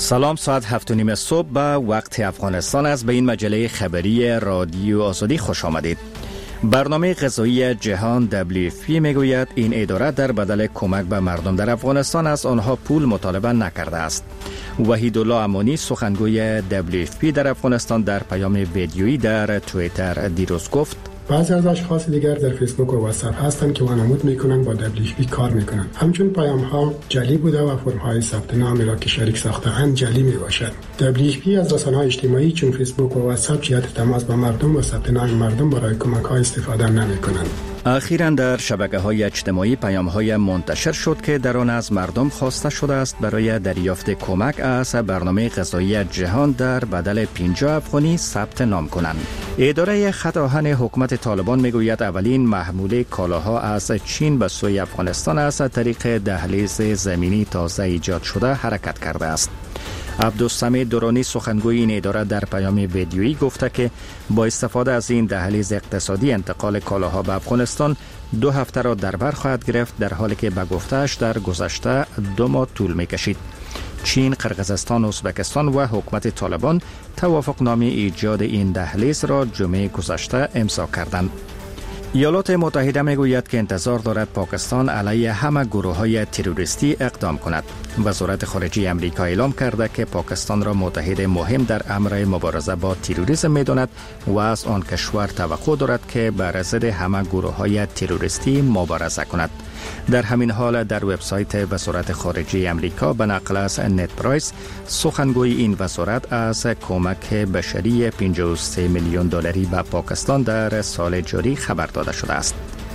سلام، ساعت 7:30 صبح به وقت افغانستان است. به این مجله خبری رادیو آزادی خوش آمدید. برنامه غذایی جهان WFP میگوید این اداره در بدل کمک به مردم در افغانستان از آنها پول مطالبه نکرده است. وحیدالله امانی سخنگوی WFP در افغانستان در پیام ویدیویی در توییتر دیروز گفت بعضی از اشخاص دیگر در فیسبوک و واتساپ هستند که وانمود میکنند با WFP کار میکنند. همچون پیام ها جعلی بوده و فرم های ثبت نامی را که شریک ساخته‌اند جعلی میباشد. WFP از رسانه‌های اجتماعی چون فیسبوک و واتساپ جهت تماس با مردم و ثبت نام مردم برای کمک ها استفاده نمیکنند. اخیراً در شبکه‌های اجتماعی پیام‌های منتشر شد که در آن از مردم خواسته شده است برای دریافت کمک از برنامه غذایی جهان در بدل 50 افغانی ثبت نام کنند. اداره خط آهن حکومت طالبان میگوید اولین محموله کالاها از چین به سوی افغانستان از طریق دهلیز زمینی تازه ایجاد شده حرکت کرده است. عبدالسمیع درانی سخنگوی این اداره در پیام ویدیویی گفته که با استفاده از این دهلیز اقتصادی انتقال کالاها به افغانستان 2 هفته را در بر خواهد گرفت، در حالی که به گفته‌اش در گذشته 2 ماه طول می‌کشید. چین، قرقیزستان، ازبکستان و حکومت طالبان توافقنامه ایجاد این دهلیز را جمعه گذشته امضا کردند. ایالات متحده میگوید که انتظار دارد پاکستان علیه همه گروه‌های تروریستی اقدام کند. وزارت خارجه آمریکا اعلام کرده که پاکستان را متحد مهم در امر مبارزه با تروریسم می‌داند و از آن کشور توقع دارد که بر ضد همه گروه‌های تروریستی مبارزه کند. در همین حال در وبسایت وزارت خارجه آمریکا به نقل از نت پرایس سخنگوی این وزارت از کمک بشری 53 میلیون دلاری به پاکستان در سال جاری خبر داده شده است.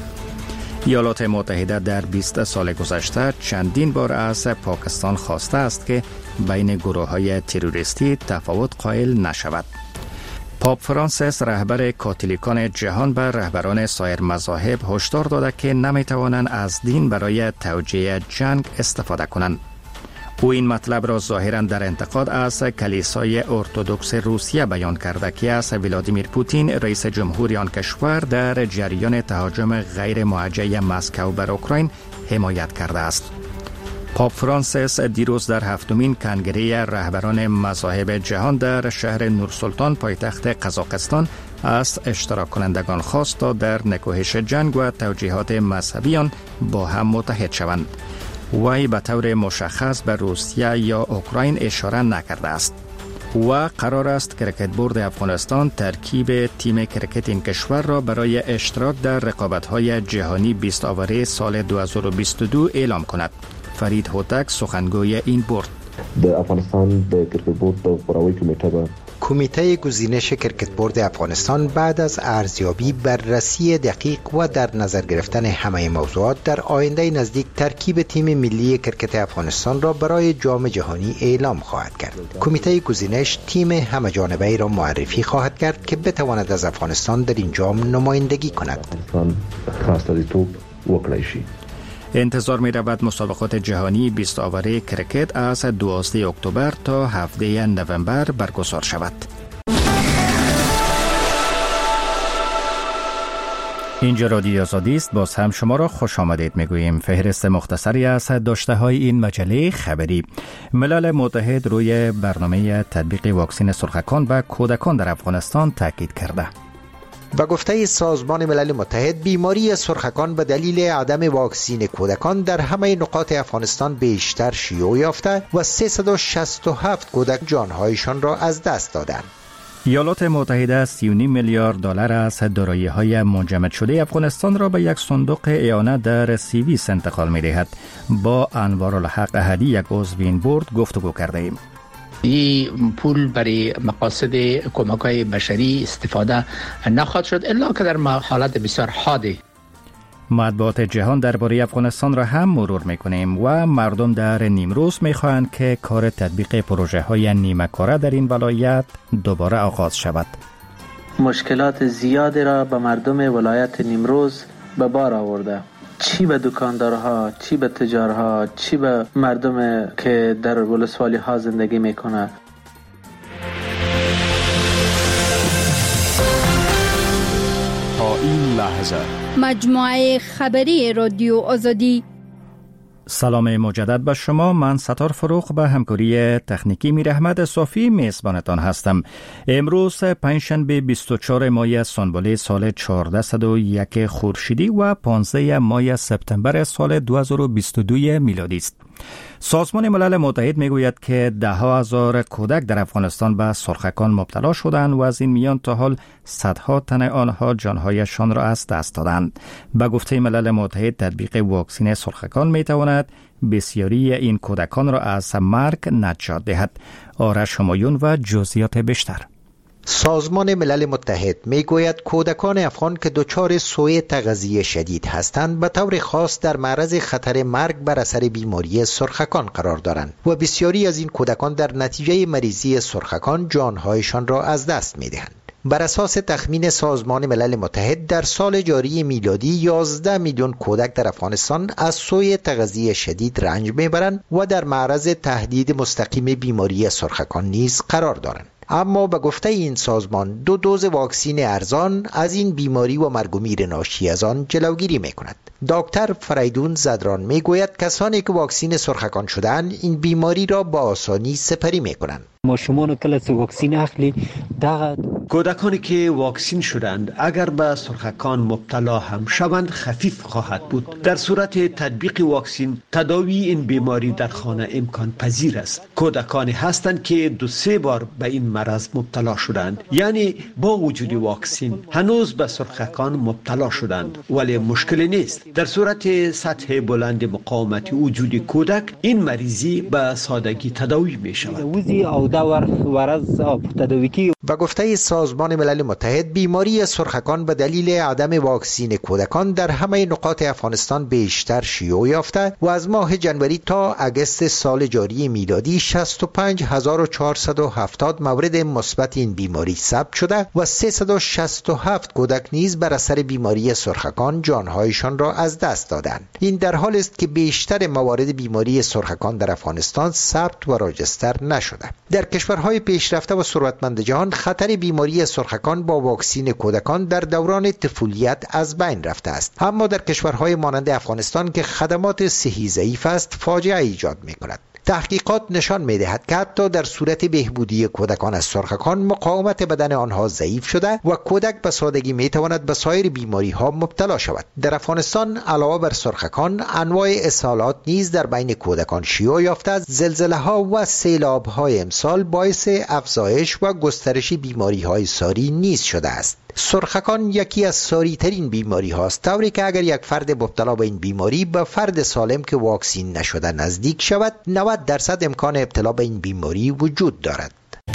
ایالات متحده در 20 سال گذشته چندین بار از پاکستان خواسته است که بین گروه‌های تروریستی تفاوت قائل نشود. پاپ فرانسیس رهبر کاتولیکان جهان به رهبران سایر مذاهب هشدار داده که نمیتوانند از دین برای توجیه جنگ استفاده کنند. او این مطلب را ظاهراً در انتقاد از کلیسای ارتدوکس روسیه بیان کرده که از ولادیمیر پوتین رئیس جمهوری آن کشور در جریان تهاجم غیر موجه مسکو بر اوکراین حمایت کرده است. پاپ فرانسیس دیروز در 7مین کنگره رهبران مذاهب جهان در شهر نورسلطان پایتخت قزاقستان از اشتراک کنندگان خواست تا در نکوهش جنگ و توجیهات مذهبیان با هم متحد شوند. وی به طور مشخص به روسیه یا اوکراین اشاره نکرده است. و قرار است کرکت بورد افغانستان ترکیب تیم کرکت این کشور را برای اشتراک در رقابت‌های جهانی 20 آوره سال 2022 اعلام کند. فرید هوتک سخنگوی این بورد د افغانستان د کرکټ بورد د غوراوي کمیټه کمیته گزینش کرکت بورد افغانستان بعد از ارزیابی، بررسی دقیق و در نظر گرفتن همه موضوعات در آینده نزدیک ترکیب تیم ملی کرکت افغانستان را برای جام جهانی اعلام خواهد کرد. کمیته گزینش تیم همه‌جانبه‌ای را معرفی خواهد کرد که بتواند از افغانستان در این جام نمایندگی کند. انتظار می رود مسابقات جهانی 20 آوره کرکت از 12 اکتبر تا 7 نوامبر برگزار شود. اینجا رادیو آزادی است. باز هم شما را خوش آمدید میگوییم. فهرست مختصری از داشته های این مجله خبری. ملل متحد روی برنامه تطبیق واکسن سرخکان به کودکان در افغانستان تاکید کرده. به گفته سازمان ملل متحد، بیماری سرخکان به دلیل عدم واکسین کودکان در همه نقاط افغانستان بیشتر شیوع یافته و 367 کودک جانهایشان را از دست دادند. ایالات متحده 39 میلیارد دلار از دارایی‌های منجمد شده افغانستان را به یک صندوق اعانه در سیویس انتقال می‌دهد. با انوارالحق احدی، یک عضو این بورد، گفتگو کرده ایم. این پول برای مقاصد کمک‌های بشری استفاده نخواهد شد الا که در حالت بسیار حادی. مطبوعات جهان درباره افغانستان را هم مرور می‌کنیم و مردم در نیمروز می‌خواهند که کار تطبیق پروژه‌های نیمه کاره در این ولایت دوباره آغاز شود. مشکلات زیادی را به مردم ولایت نیمروز به بار آورده، چی به دکاندارها، چی به تجارها، چی به مردم که در ولسوالی ها زندگی میکنه. تا این لحظه مجموعه خبری رادیو آزادی سلام مجدد به شما. من ستار فروخ به همکاری تکنیکی میر احمد صافی میزبانتان هستم. امروز پنجشنبه 24 ماه سنبله سال 1401 خورشیدی و 15 ماه سپتامبر سال 2022 میلادی است. سازمان ملل متحد میگوید که ده ها هزار کودک در افغانستان به سرخکان مبتلا شدند و از این میان تا حال صدها تن آنها جانهایشان را از دست دادند. به گفته ملل متحد تطبیق واکسن سرخکان میتواند بسیاری این کودکان را از مرگ نجات دهد. آرش همایون و جزئیات بیشتر. سازمان ملل متحد میگوید کودکان افغان که دچار سوء تغذیه شدید هستند به طور خاص در معرض خطر مرگ بر اثر بیماری سرخکان قرار دارند و بسیاری از این کودکان در نتیجه مریضی سرخکان جانهایشان را از دست میدهند. بر اساس تخمین سازمان ملل متحد در سال جاری میلادی 11 میلیون کودک در افغانستان از سوء تغذیه شدید رنج میبرند و در معرض تهدید مستقیم بیماری سرخکان نیز قرار دارند. اما به گفته این سازمان 2 دوز واکسن ارزان از این بیماری و مرگ و میر ناشی از آن جلوگیری میکند. دکتر فریدون زدران میگوید کسانی که واکسن سرخکان شدند این بیماری را با آسانی سپری میکنند. ما شما کله واکسن اخلی دغه کودکانی که واکسن شدند اگر به سرخکان مبتلا هم شوند خفیف خواهد بود. در صورت تطبیق واکسن تداوی این بیماری در خانه امکان پذیر است. کودکانی هستند که 2-3 بار به این مرض مبتلا شدند، یعنی با وجود واکسن هنوز به سرخکان مبتلا شدند ولی مشکلی نیست. در صورت سطح بلند مقاومت وجود کودک این مریضی به سادگی تداوی می شود. و گفته سازمان ملل متحد بیماری سرخکان به دلیل عدم واکسن کودکان در همه نقاط افغانستان بیشتر شیوع یافته و از ماه جنوری تا اگست سال جاری میلادی 65470 مورد مثبت این بیماری ثبت شده و 367 کودک نیز بر اثر بیماری سرخکان جانهایشان را از دست دادند. این در حال است که بیشتر موارد بیماری سرخکان در افغانستان ثبت و راجستر نشده. در کشورهای پیشرفته و ثروتمند جهان خطر بیماری سرخکان با واکسن کودکان در دوران طفولیت از بین رفته است، اما در کشورهای مانند افغانستان که خدمات صحی ضعیف است فاجعه ایجاد می‌کند. تحقیقات نشان می‌دهد که حتی در صورت بهبودی کودکان از سرخکان مقاومت بدن آنها ضعیف شده و کودک به سادگی می‌تواند به سایر بیماری‌ها مبتلا شود. در افغانستان علاوه بر سرخکان انواع اسهالات نیز در بین کودکان شیوع یافته است. زلزله‌ها و سیلاب‌های امسال باعث افزایش و گسترش بیماری‌های ساری نیز شده است. سرخکان یکی از ساری ترین بیماری هاست، طوری که اگر یک فرد مبتلا به این بیماری به فرد سالم که واکسن نشده نزدیک شود 90% امکان ابتلا به این بیماری وجود دارد.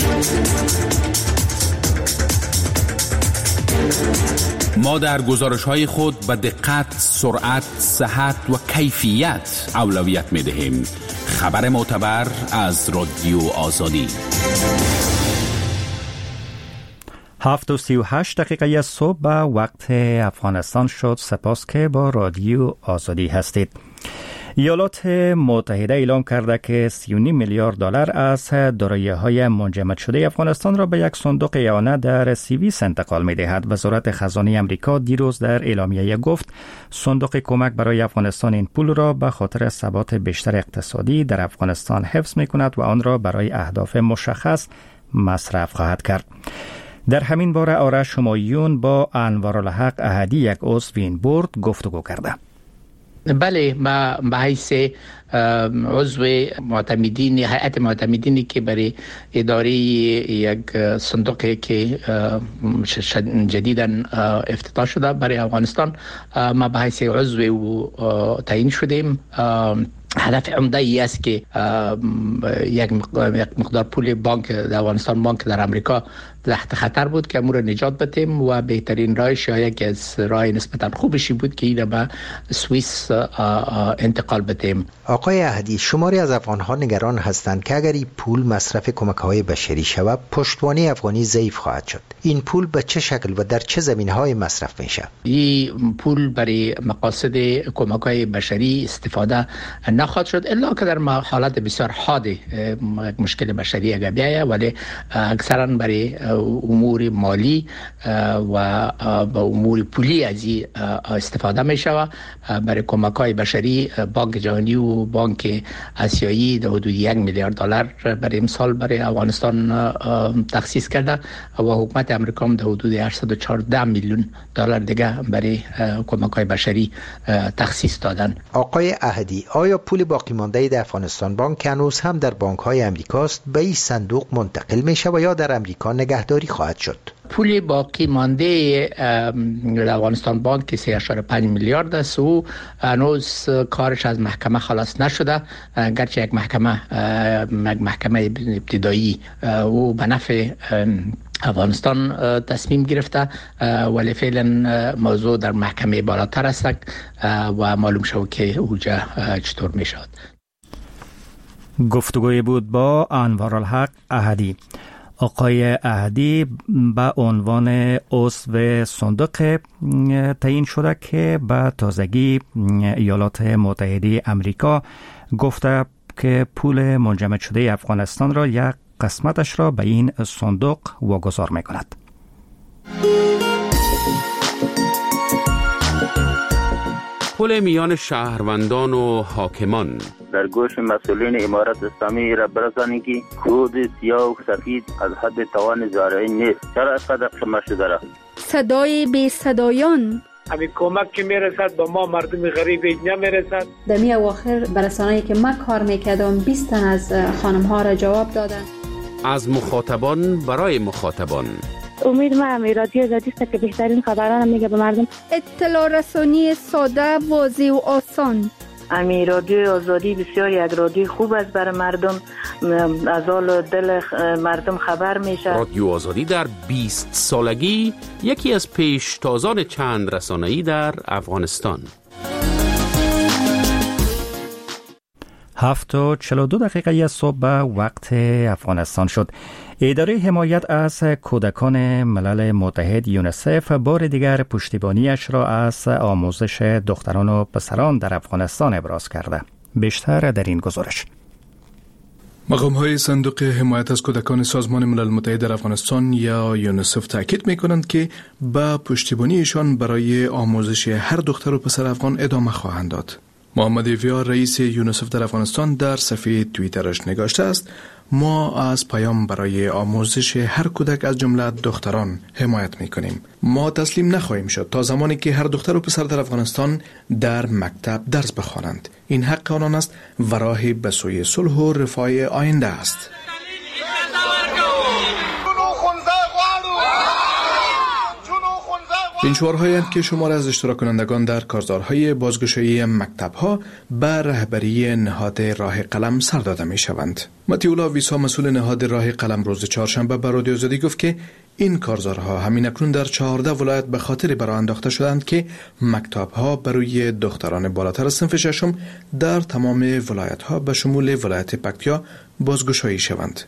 ما در گزارش‌های خود به دقت، سرعت، صحت و کیفیت اولویت می‌دهیم. خبر معتبر از رادیو آزادی. 7:38 صبح به وقت افغانستان شد. سپاس که با رادیو آزادی هستید. ایالات متحده اعلام کرده که 39 میلیارد دلار از دارایی‌های منجمد شده افغانستان را به یک صندوق اعانه در سوئیس انتقال می‌دهد. وزارت خزانه آمریکا دیروز در اعلامیه گفت صندوق کمک برای افغانستان این پول را به خاطر ثبات بیشتر اقتصادی در افغانستان حفظ می‌کند و آن را برای اهداف مشخص مصرف خواهد کرد. در همین باره آرش همایون با انوارالحق احدی یک عضو این بورد گفتگو کرده. بله، ما به حیث عضو معتمدین هیئت معتمدینی که برای اداره یک صندوقی که جدیداً افتتاح شده برای افغانستان، ما به حیث عضو تعیین شدیم. هدف عمده ای است که یک مقدار پول بانک در افغانستان، بانک در امریکا تحت خطر بود که امور نجات بدیم و بهترین راهش یکی از راه نسبتا خوبشی بود که این به سوئیس انتقال بدیم. آقای احدی، شماری از افغان‌ها نگران هستند که اگر این پول مصرف کمک‌های بشری شود پشتوانه افغانی ضعیف خواهد شد. این پول به چه شکل و در چه زمینه‌های مصرف میشه؟ این پول برای مقاصد کمک‌های بشری استفاده نخواهد شد الا که در حالت بسیار حاد مشکل بشری اگر بیاید، ولی اکثرا برای امور مالی و به امور پولی از این استفاده می شود. برای کمک‌های بشری بانک جهانی و بانک آسیایی در حدود 1 میلیارد دلار برای امسال برای افغانستان تخصیص کرده و حکومت امریکا هم در حدود 814 میلیون دلار دیگه برای کمک‌های بشری تخصیص دادن. آقای احدی، آیا پول باقی مانده در افغانستان بانک هنوز هم در بانک‌های امریکاست به این صندوق منتقل میشه و یا در امریکا نگهداری خواهد شد؟ پول باقی مانده در افغانستان بانک 3.5 میلیارد است و هنوز کارش از محکمه خلاص نشده، گرچه یک محکمه ابتدایی و به نفع افغانستان تصمیم گرفته، ولی فعلا موضوع در محکمه بالاتر است و معلوم شد که اوجا چطور می شود. گفتگوی بود با انوارالحق احدی. آقای احدی به عنوان عضو صندوق تعیین شده که به تازگی ایالات متحده آمریکا گفته که پول منجمد شده افغانستان را یک قسمتش را به این صندوق واگذار می‌کند. پل میان شهروندان و حاکمان در گوش مسئولین امارت اسلامی را برسانید که کود سیاه و سفید از حد توان زارعی نیست. چرا اینقدر قیمت شده را؟ صدای بی صدایان همین کمک که میرسد به ما مردم غریب نمیرسد. در می اواخر برسانه‌ای که من کار میکردم 20 تن از خانم ها را جواب دادن. از مخاطبان برای مخاطبان. امید من رادیو آزادی است که بهترین خبران میگه به مردم. اطلاع رسانی ساده، واضح و آسان. رادیو آزادی بسیار یک رادیو خوب است برای مردم، از حال دل مردم خبر میشه. رادیو آزادی در 20 سالگی یکی از پیشتازان چند رسانه‌ای در افغانستان. 7:42 صبح به وقت افغانستان شد. اداره حمایت از کودکان ملل متحد یونیسف بار دیگر پشتیبانیش را از آموزش دختران و پسران در افغانستان ابراز کرده. بیشتر در این گزارش. مقام‌های صندوق حمایت از کودکان سازمان ملل متحد در افغانستان یا یونیسف تاکید می‌کنند که با پشتیبانیشان برای آموزش هر دختر و پسر افغان ادامه خواهند داد. محمد ویار رئیس یونیسف در افغانستان در صفحه توییترش نگاشته است: ما از پیام برای آموزش هر کودک از جمله دختران حمایت می‌کنیم. ما تسلیم نخواهیم شد تا زمانی که هر دختر و پسر در افغانستان در مکتب درس بخوانند. این حق آنان است و راهی به سوی صلح و رفاه آینده است. این شعارهایی که شمار از اشتراک کنندگان در کارزارهای بازگشایی مکتب‌ها به رهبری نهاد راه قلم سر داده می‌شوند. متیولا ویسا مسئول نهاد راه قلم روز چهارشنبه به رادیو آزادی گفت که این کارزارها همین اکنون در 14 ولایت به خاطر برآ انداخته شدند که مکتب‌ها برای دختران بالاتر از صنف ششم در تمام ولایت‌ها به شمول ولایت پکتیا بازگشایی شوند.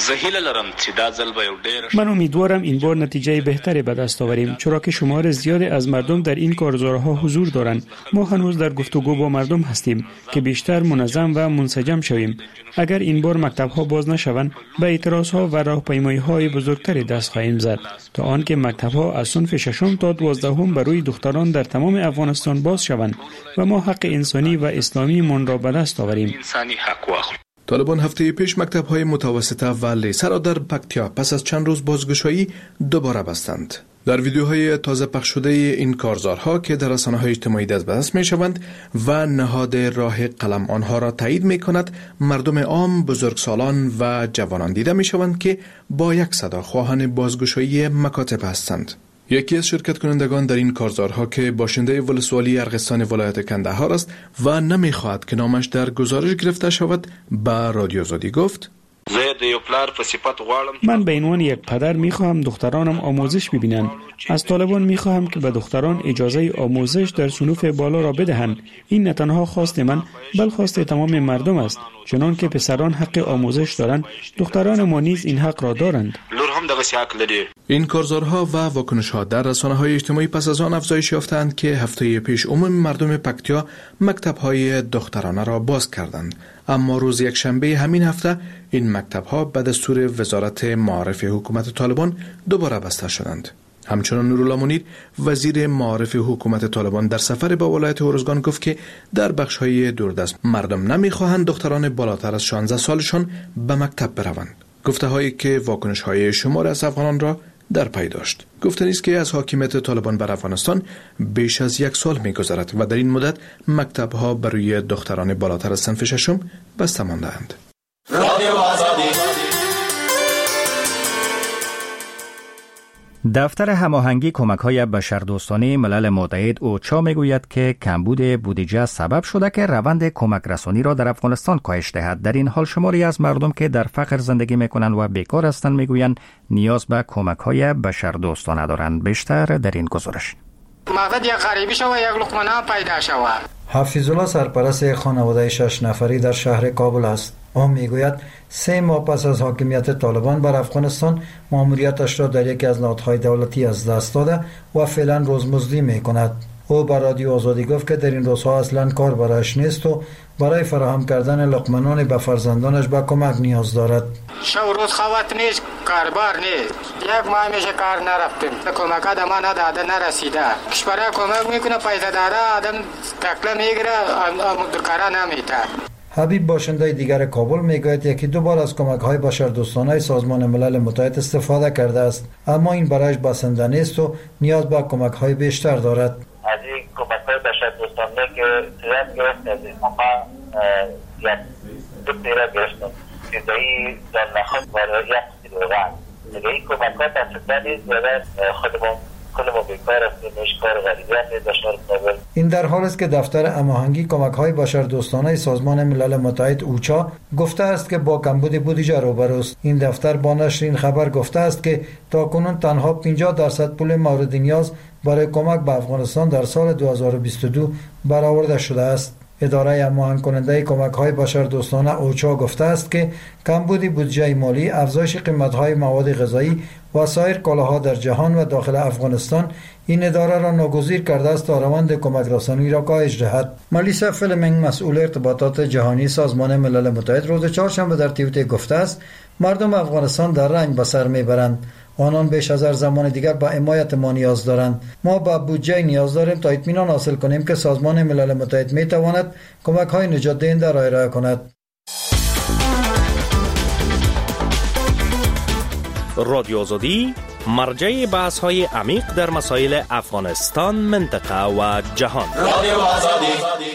من امیدوارم این بار نتیجه بهتری به دست آوریم، چرا که شمار زیادی از مردم در این کارزارها حضور دارند. ما هنوز در گفتگو با مردم هستیم که بیشتر منظم و منسجم شویم. اگر این بار مکتب‌ها باز نشوند، به اعتراض‌ها و راهپیمایی‌های بزرگتری دست خواهیم زد تا آنکه مکتب‌ها از صنف ششم تا 12 بر روی دختران در تمام افغانستان باز شوند و ما حق انسانی و اسلامی من را به دست آوریم. طالبان هفته پیش مکتب‌های متوسطه و لیسه را در پکتیا پس از چند روز بازگشایی دوباره بستند. در ویدیوهای تازه پخش شده این کارزارها که در رسانه‌های اجتماعی دست به دست می‌شوند و نهاد راه قلم آنها را تایید می‌کند، مردم عام، بزرگسالان و جوانان دیده می‌شوند که با یک صدا خواهان بازگشایی مکاتب هستند. یکی از شرکت کنندگان در این کارزارها که باشنده ولسوالی ارغستان ولایت کندهار است و نمی‌خواهد که نامش در گزارش گرفته شود، به رادیو آزادی گفت: من به عنوان یک پدر میخواهم دخترانم آموزش ببینند. از طالبان میخواهم که به دختران اجازه آموزش در صنوف بالا را بدهند. این نه تنها خواست من، بل خواست تمام مردم است. چنان که پسران حق آموزش دارند، دختران ما نیز این حق را دارند. این کارزارها و واکنش‌ها در رسانه‌های اجتماعی پس از آن افزایش یافتند که هفته پیش عموم مردم پکتیا مکتب‌های دخترانه را باز کردند. اما روز یکشنبه همین هفته این مکتب‌ها به دستور وزارت معارف حکومت طالبان دوباره بسته شدند. همچنان نورالله منیر وزیر معارف حکومت طالبان در سفر به ولایت ارزگان گفت که در بخش‌های دوردست مردم نمی‌خواهند دختران بالاتر از 16 سالشان به مکتب بروند. گفته‌هایی که واکنش‌های شمار از افغانان را در پی داشت. گفتنی است که از حاکمیت طالبان بر افغانستان بیش از 1 سال می‌گذرد و در این مدت مکتب‌ها برای دختران بالاتر از صنف ششم بسته مانده‌اند. دفتر هماهنگی کمک‌های بشردوستانه ملل متحد اوچا میگوید که کمبود بودجه سبب شده که روند کمک رسانی را در افغانستان کاهش دهد. در این حال شماری از مردم که در فقر زندگی میکنند و بیکار هستند میگویند نیاز به کمک‌های بشردوستانه دارند. بیشتر در این گزارش. مقصد یک غریبی شوه، یک لقمه نان پیدا شوه. حفیظالله سرپرست یک خانواده 6 نفری در شهر کابل است. او میگوید 3 ماه پس از حاکمیت طالبان بر افغانستان ماموریتش را در یکی از نهادهای دولتی از دست داده و فعلا روزمزدی میکند. او به رادیو آزادی گفت که در این روزها اصلا کار برایش نیست و برای فراهم کردن لقمه نان به فرزندانش به کمک نیاز دارد. شو روز خوات نیست، کاربار نیست. 1 ماه میشه کار نرفتیم. کمک آدم نداده، نرسیده. کشور کمک میکنه، پیسه داره، آدم تکله میگیره، کارا نمیده. حبیب باشنده دیگر کابل میگوید یکی 2 بار از کمک‌های بشردوستانه سازمان ملل متحد استفاده کرده است، اما این برایش بسنده نیست و نیاز به کمک‌های بیشتر دارد. از این کمک‌های بشردوستانه که صورت گرفت از اما یک 2 پیره گرفتم فیضایی در نخواست برای 1 کیلوگرم. دیگه این کمک‌ها تصدیق نیست و خودمون کلمو بیکار هستیم، کار غریبیت داشتار کابل. این در حال است که دفتر هماهنگی کمک‌های بشردوستانه سازمان ملل متحد اوچا گفته است که با کمبود بودجه روبروست. این دفتر با نشر این خبر گفته است که تاکنون تنها 50% پول مورد نیاز برای کمک به افغانستان در سال 2022 برآورده شده است. اداره هماهنگ کننده کمک‌های بشردوستانه اوچا گفته است که کمبود بودجه مالی، افزایش قیمت‌های مواد غذایی و سایر کالاها در جهان و داخل افغانستان این اداره را ناگزیر کرده است تا روند کمک رسانی را کاهش دهد. ملیسا فلمنگ مسئول ارتباطات جهانی سازمان ملل متحد روز چهارشنبه در توییتر گفته است مردم افغانستان در رنج به سر میبرند. آنان بیش از هر زمان دیگر به حمایت ما نیاز دارند. ما به بودجه نیاز داریم تا اطمینان حاصل کنیم که سازمان ملل متحد میتواند کمک‌های نجات دهنده را ارائه کند. رادیو آزادی مرجع بحث‌های عمیق در مسائل افغانستان، منطقه و جهان. رادیو آزادی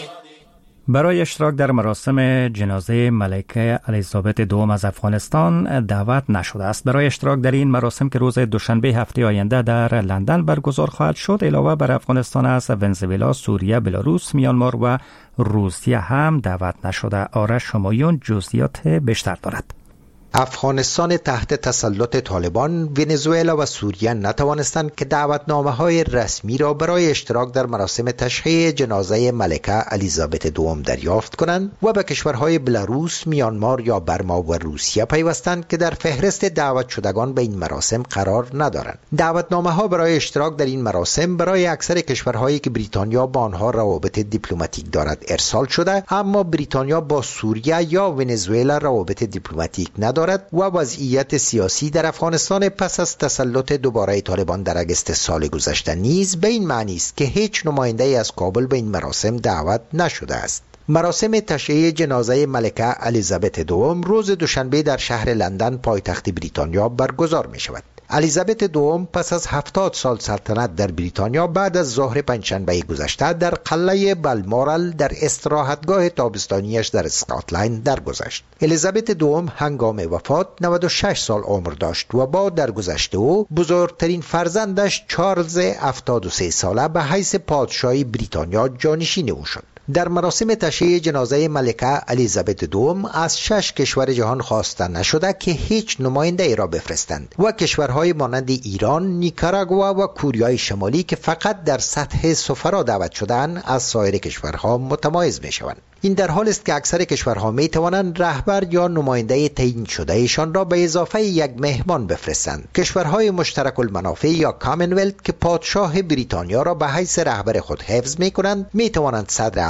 برای اشتراک در مراسم جنازه ملکه الیزابت دوم از افغانستان دعوت نشده است. برای اشتراک در این مراسم که روز دوشنبه هفته آینده در لندن برگزار خواهد شد، علاوه بر افغانستان از ونزوئلا، سوریه، بلاروس، میانمار و روسیه هم دعوت نشده. آرش شمایون جزئیات بیشتر دارد. افغانستان تحت تسلط طالبان، ونزوئلا و سوریه نتوانستند که دعوتنامه‌های رسمی را برای اشتراک در مراسم تشییع جنازه ملکه الیزابت دوم دریافت کنند و به کشورهای بلاروس، میانمار یا برما و روسیه پیوستند که در فهرست دعوت شدگان به این مراسم قرار ندارند. دعوتنامه‌ها برای اشتراک در این مراسم برای اکثر کشورهایی که بریتانیا با آنها روابط دیپلماتیک دارد ارسال شده، اما بریتانیا با سوریه یا ونزوئلا روابط دیپلماتیک ندارد و وضعیت سیاسی در افغانستان پس از تسلط دوباره طالبان در اگست سال گذشته نیز به این معنی است که هیچ نماینده از کابل به این مراسم دعوت نشده است. مراسم تشییع جنازه ملکه الیزابت دوم روز دوشنبه در شهر لندن پایتخت بریتانیا برگزار می شود. الیزابت دوم پس از 70 سال سلطنت در بریتانیا بعد از ظهر پنجشنبه گذشته در قلعه بالمورال در استراحتگاه تابستانیش در اسکاتلند درگذشت. الیزابت دوم هنگام وفات 96 سال عمر داشت و با درگذشت او بزرگترین فرزندش چارلز 73 ساله به حیث پادشاهی بریتانیا جانشین او شد. در مراسم تشییع جنازه ملکه الیزابت دوم از 6 کشور جهان خواسته نشده که هیچ نماینده ای را بفرستند و کشورهای مانند ایران، نیکاراگوا و کوریای شمالی که فقط در سطح سفرا دعوت شدند از سایر کشورها متمایز می شوند. این در حال است که اکثر کشورها می توانند رهبر یا نماینده تعیین شده ایشان را به اضافه یک مهمان بفرستند. کشورهای مشترک المنافع یا کامنولت که پادشاه بریتانیا را به حیث رهبر خود حفظ می کنند می توانند صدر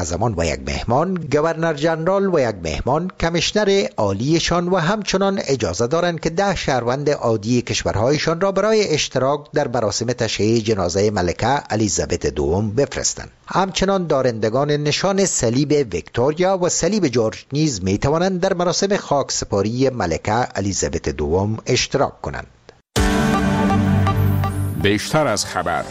معظمان و یک مهمان، گورنر جنرال و یک مهمان، کمیشنر عالیشان و همچنان اجازه دارند که 10 شهروند عادی کشورهایشان را برای اشتراک در مراسم تشییع جنازه ملکه الیزابت دوم بفرستند. همچنان دارندگان نشان صلیب ویکتوریا و صلیب جورج نیز می توانند در مراسم خاکسپاری ملکه الیزابت دوم اشتراک کنند. بیشتر از خبر.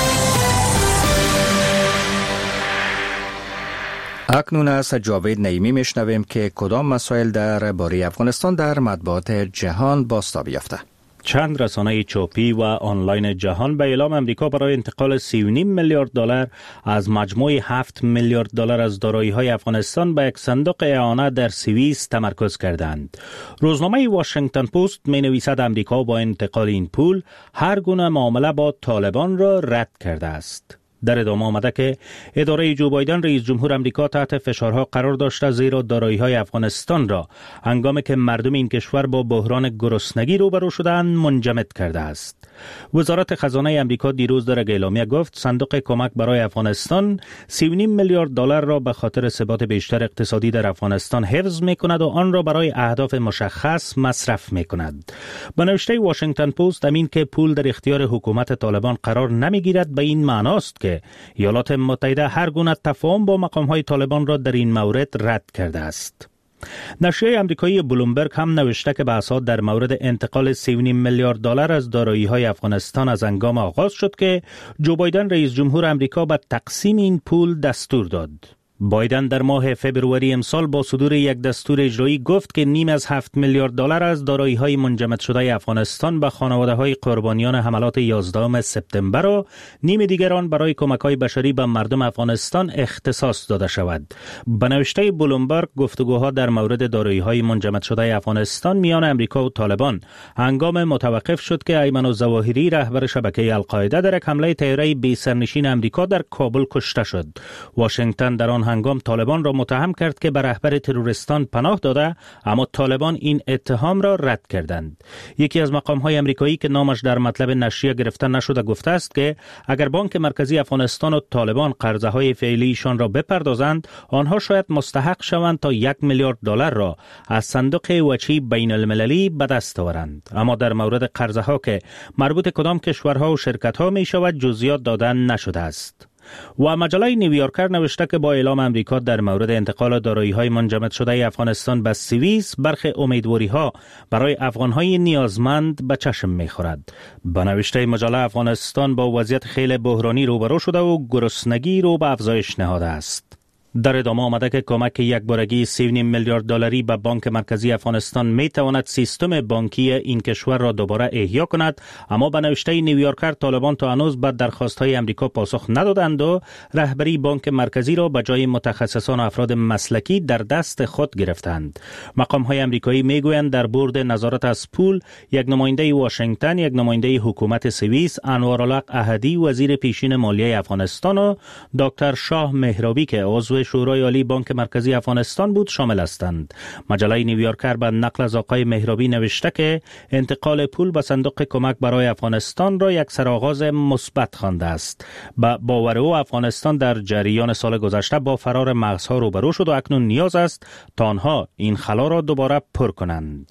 اکنون از جاوید نعیمی میشنویم که کدام مسائل در باره افغانستان در مطبوعات جهان بازتاب یافته. چند رسانه چاپی و آنلاین جهان به اعلام امریکا برای انتقال 3.5 میلیارد دلار از مجموع 7 میلیارد دلار از دارایی‌های افغانستان به یک صندوق اعانه در سوئیس تمرکز کردند. روزنامه واشنگتن پست می‌نویسد امریکا با انتقال این پول هر گونه معامله با طالبان را رد کرده است. در ادامه آمده که اداره جو بایدن رئیس جمهور امریکا تحت فشارها قرار داشته زیرا دارایی‌های افغانستان را هنگامی که مردم این کشور با بحران گرسنگی روبرو شدند منجمد کرده است. وزارت خزانه امریکا دیروز در اعلامیه گفت صندوق کمک برای افغانستان 3.5 میلیارد دلار را به خاطر ثبات بیشتر اقتصادی در افغانستان حفظ می‌کند و آن را برای اهداف مشخص مصرف می‌کند. به نوشته واشنگتن پست امین که پول در اختیار حکومت طالبان قرار نمی‌گیرد به این معناست که ایالات متحده هر گونه تفاهم با مقام‌های طالبان را در این مورد رد کرده است. نشریه آمریکایی بلومبرگ هم نوشته که بحث‌ها در مورد انتقال 3.5 میلیارد دلار از دارایی‌های افغانستان از هنگام آغاز شد که جو بایدن رئیس جمهور امریکا به تقسیم این پول دستور داد. بایدن در ماه فبروری امسال با صدور یک دستور اجرایی گفت که نیم از 7 میلیارد دلار از دارایی‌های منجمد شده افغانستان به خانواده‌های قربانیان حملات 11 سپتامبر و نیم دیگر آن برای کمک‌های بشری به مردم افغانستان اختصاص داده شود. به نوشته بلومبرگ گفتگوها در مورد دارایی‌های منجمد شده افغانستان میان امریکا و طالبان هنگام متوقف شد که ایمن الظواهری رهبر شبکه القاعده در یک حمله طیاره بی سرنشین امریکا در کابل کشته شد. واشنگتن در آن هنگام طالبان را متهم کرد که به رهبر تروریستان پناه داده، اما طالبان این اتهام را رد کردند. یکی از مقام‌های آمریکایی که نامش در مطلب نشریه گرفته نشده گفته است که اگر بانک مرکزی افغانستان و طالبان قرضه‌های فعلیشان را بپردازند، آنها شاید مستحق شوند تا 1 میلیارد دلار را از صندوق وجهی بین المللی به دست آورند. اما در مورد قرضه‌ها که مربوط کدام کشورها و شرکت‌ها می‌شود جزئیات دادن نشده است. و مجله نیویورکر نوشته که با اعلام امریکا در مورد انتقال دارایی‌های منجمد شده افغانستان به سوئیس برخی امیدواری‌ها برای افغان‌های نیازمند به چشم می‌خورد. به نوشته مجله افغانستان با وضعیت خیلی بحرانی روبرو شده و گرسنگی رو به افزایش نهاده است. در ادامه آمده که کمک یکبارگی 3.5 میلیارد دلاری به بانک مرکزی افغانستان می تواند سیستم بانکی این کشور را دوباره احیا کند، اما به نوشته نیویورکر طالبان تا هنوز به درخواست‌های امریکا پاسخ ندادند و رهبری بانک مرکزی را به جای متخصصان و افراد مسلکی در دست خود گرفتند. مقام‌های آمریکایی میگویند در بورد نظارت از پول یک نماینده واشنگتن، یک نماینده حکومت سوئیس، انوارالحق احدی وزیر پیشین مالیه افغانستان و دکتر شاه مهرابی که عضو شورای عالی بانک مرکزی افغانستان بود شامل هستند. مجله نیویورکر به نقل از آقای مهرابی نوشته که انتقال پول به صندوق کمک برای افغانستان را یک سرآغاز مثبت خوانده است. با باور او افغانستان در جریان سال گذشته با فرار مغزها روبرو شد و اکنون نیاز است تا آنها این خلا را دوباره پر کنند.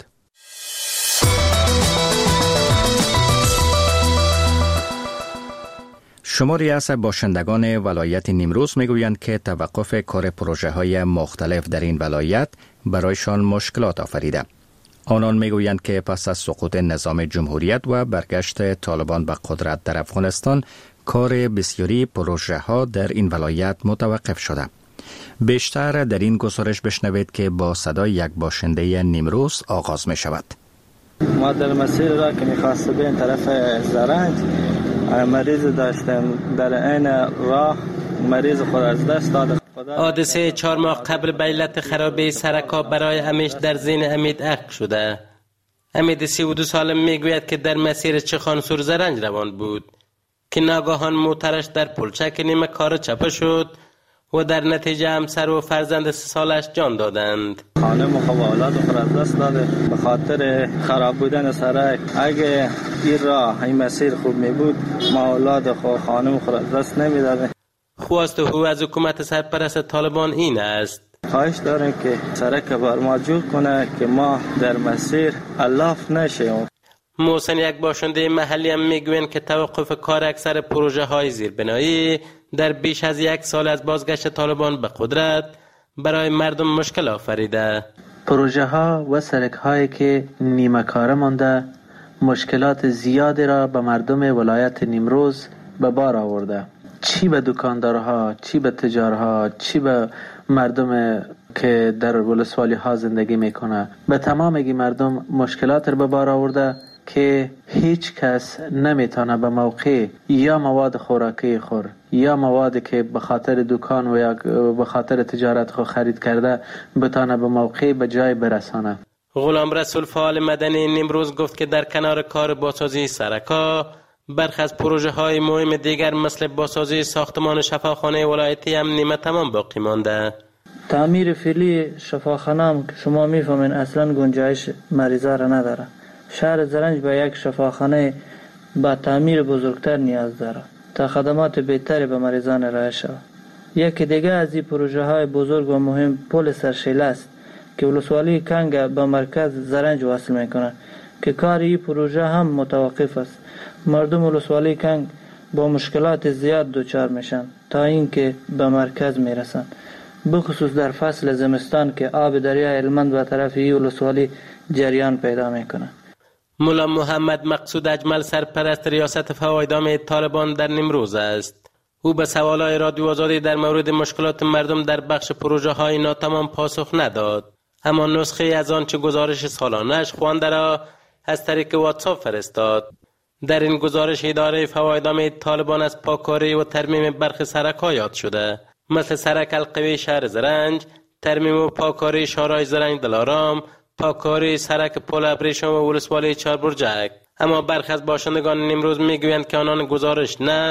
شماری از باشندگان ولایت نیمروز میگویند که توقف کار پروژه های مختلف در این ولایت برایشان مشکلات آفریده. آنان میگویند که پس از سقوط نظام جمهوریت و برگشت طالبان به قدرت در افغانستان کار بسیاری پروژه ها در این ولایت متوقف شده. بیشتر در این گزارش بشنوید که با صدای یک باشنده نیمروز آغاز می شود. ما در مسیر را که می‌خواست به این طرف زرنج مریض داشتم، در این راه مریض خود از دست داد. حادثه 4 ماه قبل به علت خرابی سرک‌ها برای امیش در ذهن امید عقد شده. امید 32 سالم میگوید که در مسیر چخانسور زرنج روان بود که ناگهان موترش در پلچک نیمه کار چپه شد و در نتیجه همسر و فرزند 3 سالش جان دادند. خانم و اولاد خود از دست داده به خاطر خراب بودن سرک. اگه این راه این مسیر خوب می بود ما اولاد خانم خود از دست نمی داده. خواست او از حکومت سرپرست طالبان این است: خواهش داریم که سرک بر ما جور کنه که ما در مسیر الاف نشیم. محسن، یک باشنده محلی، هم میگویند که توقف کار اکثر پروژه های زیربنایی در بیش از 1 سال از بازگشت طالبان به قدرت برای مردم مشکل آفریده. پروژه ها و سرک هایی که نیمه کاره مانده مشکلات زیادی را به مردم ولایت نیمروز به بار آورده، چی به دکاندارها، چی به تجارها، چی به مردم که در ولسوالی ها زندگی میکنه. به تمام مردم مشکلات را به بار آورده که هیچ کس نمیتونه به موقع یا مواد خوراکی خور یا موادی که به خاطر دکان و یا به خاطر تجارت خود خرید کرده بتونه به موقع به جای برسانه. غلام رسول، فعال مدنی نیمروز، گفت که در کنار کار بازسازی سرک‌ها، برخی از پروژه های مهم دیگر مثل بازسازی ساختمان شفاخانه ولایتی هم نیمه تمام باقی مانده. تعمیر فعلی شفاخانه هم که شما میفهمین اصلا گنجایش مریضا را نداره. شهر زرنج به یک شفاخانه با تعمیر بزرگتر نیاز داره تا خدمات بهتری به مریضان ارائه شود. یکی دیگه از این پروژه های بزرگ و مهم پل سرشیله است که ولسوالی کنگ به مرکز زرنج وصل میکنه که کار این پروژه هم متوقف است. مردم ولسوالی کنگ با مشکلات زیاد دچار میشن تا اینکه به مرکز میرسن، بخصوص در فصل زمستان که آب دریای هلمند به طرف این ولسوالی جریان پیدا میکنه. مولا محمد مقصود اجمل، سرپرست ریاست فوایدام طالبان در نیمروز است. او به سوالای رادیو آزادی در مورد مشکلات مردم در بخش پروژه های ناتمام پاسخ نداد، اما نسخه از آنچه گزارش سالانش خوانده را از طریق واتساپ فرستاد. در این گزارش اداره فوایدام طالبان از پاککاری و ترمیم برخی سرک‌ها یاد شده، مثل سرک القوی شهر زرنج، ترمیم و پاککاری شارع زرنج دلارام، پاککاری سرک پل ابریشم و ولسوالی چهاربرجک. اما برخی از باشندگان نیمروز میگویند که آنان گزارش نه